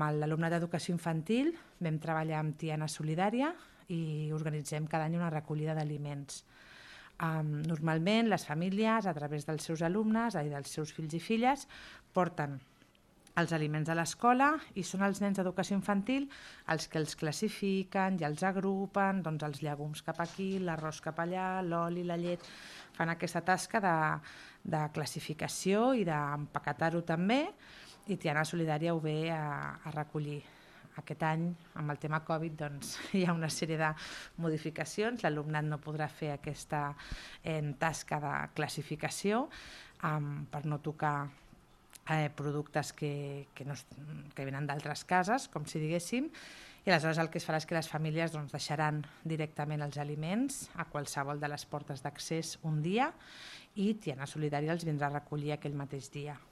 Amb l'alumnat d'educació infantil vam treballar amb Tiana Solidària i organitzem cada any una recollida d'aliments. Normalment les famílies, a través dels seus alumnes i dels seus fills i filles, porten els aliments a l'escola i són els nens d'educació infantil els que els classifiquen i els agrupen, doncs els llegums cap aquí, l'arròs cap allà, l'oli, la llet. Fan aquesta tasca de classificació i d'empaquetar-ho també, i Tiana Solidària ho ve a recollir. Aquest any, amb el tema Covid, doncs, hi ha una sèrie de modificacions. L'alumnat no podrà fer aquesta tasca de classificació per no tocar productes que venen d'altres cases, com si diguéssim, i aleshores el que es farà és que les famílies deixaran directament els aliments a qualsevol de les portes d'accés un dia i Tiana Solidària els vindrà a recollir aquell mateix dia.